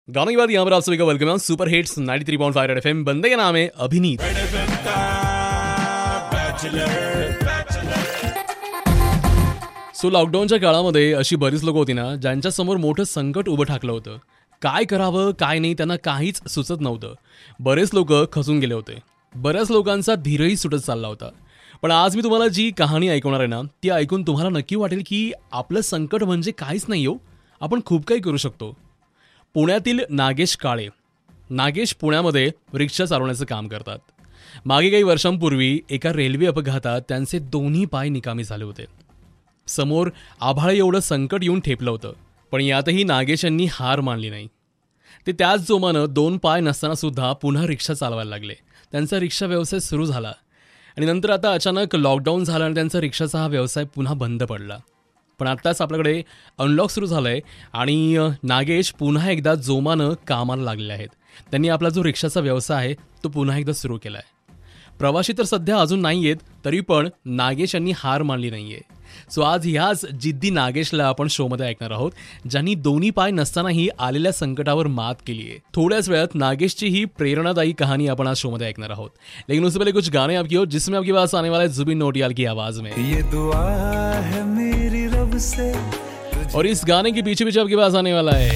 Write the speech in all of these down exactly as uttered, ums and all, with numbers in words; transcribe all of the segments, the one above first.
गाने के बाद यहाँ पर आप सभी का वेलकम है super hits ninety three point five red FM. बंदे का नाम है अभिनीत। सो लॉकडाऊनच्या काळामध्ये अशी बरीच लोक होती ना ज्यांच्या समोर मोठं संकट उभं ठाकलं होतं. काय करावं काय नाही त्यांना काहीच सुचत नव्हतं. बरेच लोक खचून गेले होते. बऱ्याच लोकांचा धीरही सुटत चालला होता. पण आज मी तुम्हाला जी कहाणी ऐकवणार आहे ना ती ऐकून तुम्हाला नक्की वाटेल की आपलं संकट म्हणजे काहीच नाही हो, आपण खूप काही करू शकतो. पुण्यातील नागेश काळे. नागेश पुण्यामध्ये रिक्षा चालवण्याचं काम करतात. मागे काही वर्षांपूर्वी एका रेल्वे अपघातात त्यांचे दोन्ही पाय निकामी झाले होते. समोर आभाळ एवढं संकट येऊन ठेपलं होतं, पण यातही नागेश यांनी हार मानली नाही. ते त्याच जोमानं दोन पाय नसताना सुद्धा पुन्हा रिक्षा चालवायला लागले. त्यांचा रिक्षा व्यवसाय सुरू झाला आणि नंतर आता अचानक लॉकडाऊन झालं आणि त्यांचा रिक्षाचा हा व्यवसाय पुन्हा बंद पडला. पण आत्ताच आपल्याकडे अनलॉक सुरू झालं आहे आणि नागेश पुन्हा एकदा जोमानं कामाला लागलेले आहेत. त्यांनी आपला जो रिक्षाचा व्यवसाय आहे तो पुन्हा एकदा सुरू केला आहे. प्रवासी तर सध्या अजून नाही आहेत, तरी पण नागेश यांनी हार मानली नाही आहे. सो आज ह्याच जिद्दी नागेशला आपण शोमध्ये ऐकणार आहोत, ज्यांनी दोन्ही पाय नसतानाही आलेल्या संकटावर मात केली आहे. थोड्याच वेळात नागेशची ही प्रेरणादायी कहानी आपण आज शोमध्ये ऐकणार आहोत. लेकिन उससे पहले कुछ गाने आपकी हो जिसमें आपके पास आने वाला है जुबिन नौटियाल की आवाज में. ये दुआ है मेरी रब से. और इस गाने के पीछे पीछे आपके पास आने वाला है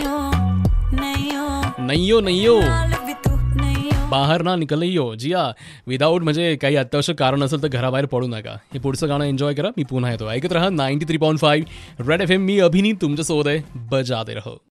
नैयो नैयो बाहेर ना निकलयो. जी हा, विदाऊट म्हणजे काही अत्यावश्यक कारण असेल तर घराबाहेर पडू नका. हे पुढचं गाणं एन्जॉय करा. मी पुन्हा येतो. ऐकत रहा ninety three point five red F M. मी अभिनीत तुमच्यासोबत आहे. बजाते रहो.